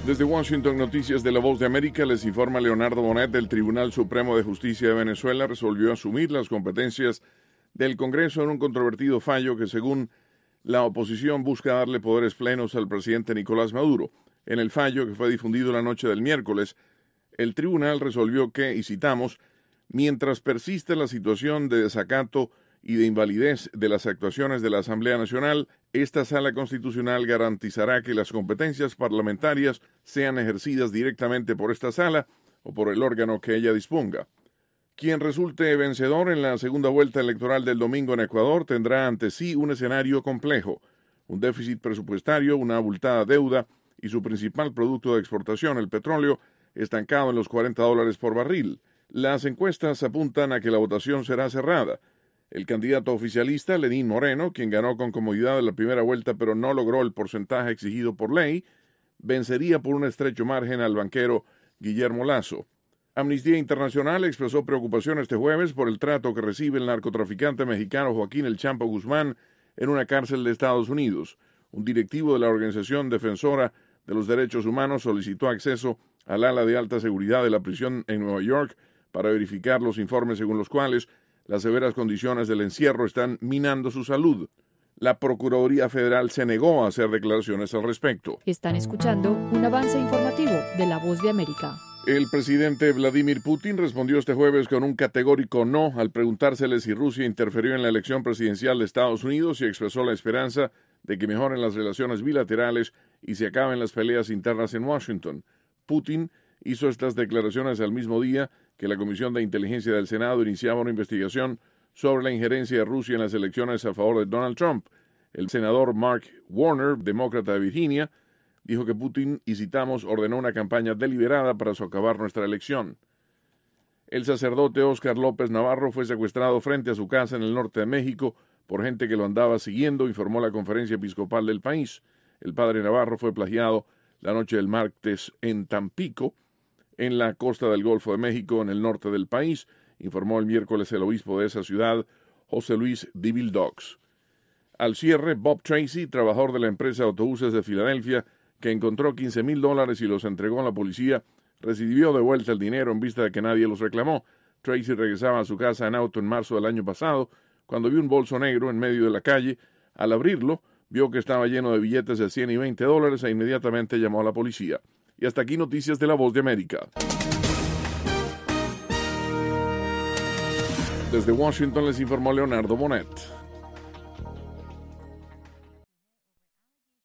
Desde Washington, Noticias de La Voz de América, les informa Leonardo Bonet. El Tribunal Supremo de Justicia de Venezuela resolvió asumir las competencias del Congreso en un controvertido fallo que, según la oposición, busca darle poderes plenos al presidente Nicolás Maduro. En el fallo, que fue difundido la noche del miércoles, el tribunal resolvió que, y citamos, mientras persiste la situación de desacato y de invalidez de las actuaciones de la Asamblea Nacional, esta Sala Constitucional garantizará que las competencias parlamentarias sean ejercidas directamente por esta Sala o por el órgano que ella disponga. Quien resulte vencedor en la segunda vuelta electoral del domingo en Ecuador tendrá ante sí un escenario complejo, un déficit presupuestario, una abultada deuda y su principal producto de exportación, el petróleo, estancado en los $40 por barril. Las encuestas apuntan a que la votación será cerrada. El candidato oficialista, Lenín Moreno, quien ganó con comodidad en la primera vuelta pero no logró el porcentaje exigido por ley, vencería por un estrecho margen al banquero Guillermo Lasso. Amnistía Internacional expresó preocupación este jueves por el trato que recibe el narcotraficante mexicano Joaquín El Chapo Guzmán en una cárcel de Estados Unidos. Un directivo de la organización defensora de los derechos humanos solicitó acceso al ala de alta seguridad de la prisión en Nueva York para verificar los informes según los cuales las severas condiciones del encierro están minando su salud. La Procuraduría Federal se negó a hacer declaraciones al respecto. Están escuchando un avance informativo de La Voz de América. El presidente Vladimir Putin respondió este jueves con un categórico no al preguntársele si Rusia interfirió en la elección presidencial de Estados Unidos y expresó la esperanza de que mejoren las relaciones bilaterales y se acaben las peleas internas en Washington. Putin hizo estas declaraciones al mismo día que la Comisión de Inteligencia del Senado iniciaba una investigación sobre la injerencia de Rusia en las elecciones a favor de Donald Trump. El senador Mark Warner, demócrata de Virginia, dijo que Putin, y citamos, ordenó una campaña deliberada para socavar nuestra elección. El sacerdote Óscar López Navarro fue secuestrado frente a su casa en el norte de México por gente que lo andaba siguiendo, informó la Conferencia Episcopal del país. El padre Navarro fue plagiado la noche del martes en Tampico, en la costa del Golfo de México, en el norte del país, informó el miércoles el obispo de esa ciudad, José Luis Divildox. Al cierre, Bob Tracy, trabajador de la empresa de autobuses de Filadelfia, que encontró $15,000 y los entregó a la policía, recibió de vuelta el dinero en vista de que nadie los reclamó. Tracy regresaba a su casa en auto en marzo del año pasado, cuando vio un bolso negro en medio de la calle. Al abrirlo, vio que estaba lleno de billetes de $100 y $20 e inmediatamente llamó a la policía. Y hasta aquí Noticias de La Voz de América. Desde Washington les informó Leonardo Bonet.